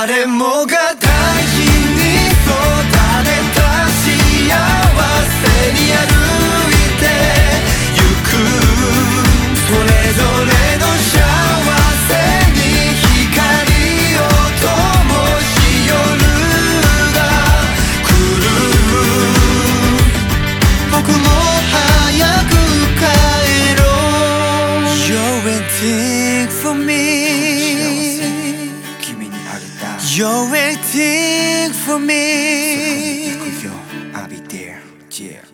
誰もが大事に育てた幸せに歩いてゆく、それぞれの幸せに光を灯し夜が来る。僕も早く帰ろう。 You're waiting for me, You're waiting for me.